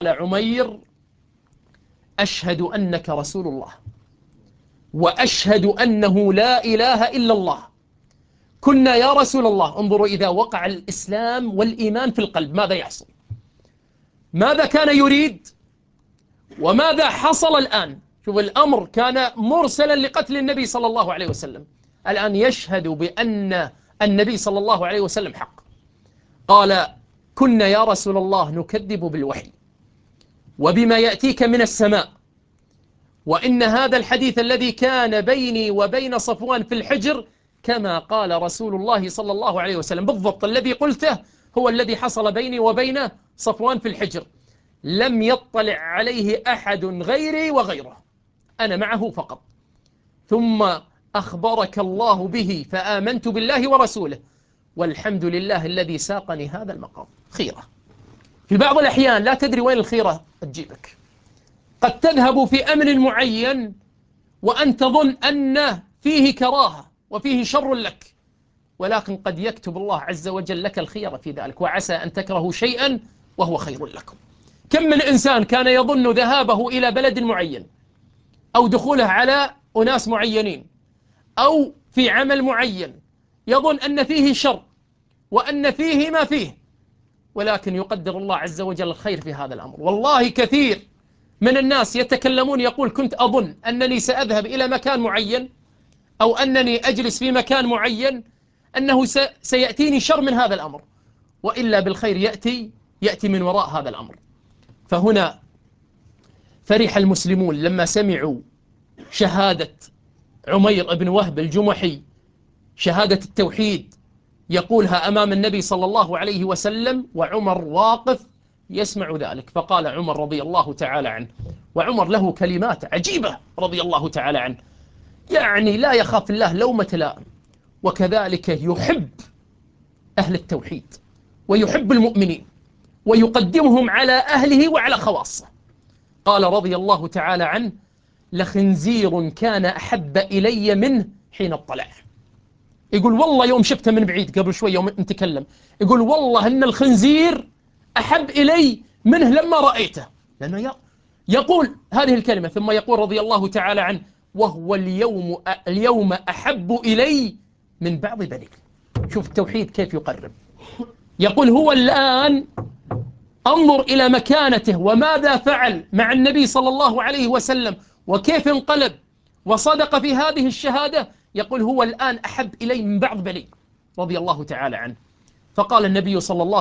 عمير: أشهد أنك رسول الله وأشهد أنه لا إله إلا الله. كنا يا رسول الله، انظروا إذا وقع الإسلام والإيمان في القلب ماذا يحصل؟ ماذا كان يريد وماذا حصل الآن؟ شوف، الأمر كان مرسلا لقتل النبي صلى الله عليه وسلم، الآن يشهد بأن النبي صلى الله عليه وسلم حق. قال: كنا يا رسول الله نكذب بالوحي وبما يأتيك من السماء، وإن هذا الحديث الذي كان بيني وبين صفوان في الحجر كما قال رسول الله صلى الله عليه وسلم بالضبط، الذي قلته هو الذي حصل بيني وبين صفوان في الحجر، لم يطلع عليه أحد غيري وغيره، أنا معه فقط. ثم أخبرك الله به فآمنت بالله ورسوله، والحمد لله الذي ساقني هذا المقام. خيرة في بعض الأحيان لا تدري وين الخيرة تجيبك، قد تذهب في أمر معين وأن تظن أن فيه كراهة وفيه شر لك، ولكن قد يكتب الله عز وجل لك الخير في ذلك، وعسى أن تكرهوا شيئا وهو خير لكم. كم من إنسان كان يظن ذهابه إلى بلد معين أو دخوله على أناس معينين أو في عمل معين يظن أن فيه شر وأن فيه ما فيه، ولكن يقدر الله عز وجل الخير في هذا الأمر. والله كثير من الناس يتكلمون يقول: كنت أظن أنني سأذهب إلى مكان معين أو أنني أجلس في مكان معين أنه سيأتيني شر من هذا الأمر، وإلا بالخير يأتي من وراء هذا الأمر. فهنا فرح المسلمون لما سمعوا شهادة عمير بن وهب الجمحي، شهادة التوحيد، يقولها أمام النبي صلى الله عليه وسلم وعمر واقف يسمع ذلك. فقال عمر رضي الله تعالى عنه، وعمر له كلمات عجيبة رضي الله تعالى عنه، يعني لا يخاف الله لومة لائم، وكذلك يحب أهل التوحيد ويحب المؤمنين ويقدمهم على أهله وعلى خواصه. قال رضي الله تعالى عنه: لخنزير كان أحب إلي منه حين اطلع. يقول والله يوم شفته من بعيد قبل شوي يوم نتكلم، يقول والله أن الخنزير أحب إلي منه لما رأيته، لأنه يقول هذه الكلمة ثم يقول رضي الله تعالى عنه: وهو اليوم أحب إلي من بعض بني. شوف التوحيد كيف يقرب. يقول هو الآن انظر إلى مكانته وماذا فعل مع النبي صلى الله عليه وسلم وكيف انقلب وصدق في هذه الشهادة، يقول هو الآن أحب إلي من بعض بني رضي الله تعالى عنه. فقال النبي صلى الله